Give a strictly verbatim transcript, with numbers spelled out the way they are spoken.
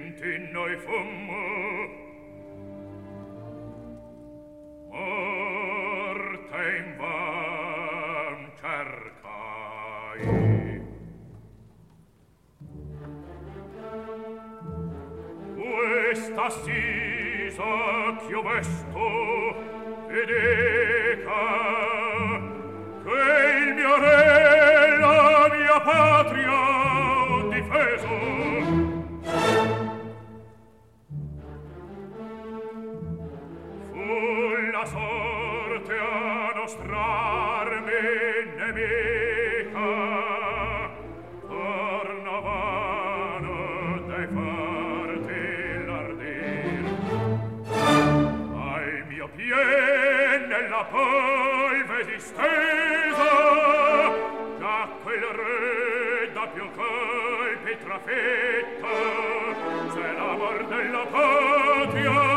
vinti noi fummo, morte invan cercai. Questa assisa ch'io vesto e dica che il mio re la mia patria ho difeso. Fu la sorte a nostrarmi nemica, torna vano dai farti l'ardir. Al mio pie nella polve distesa, già quel re da più colpi trafetta, se l'amor della patria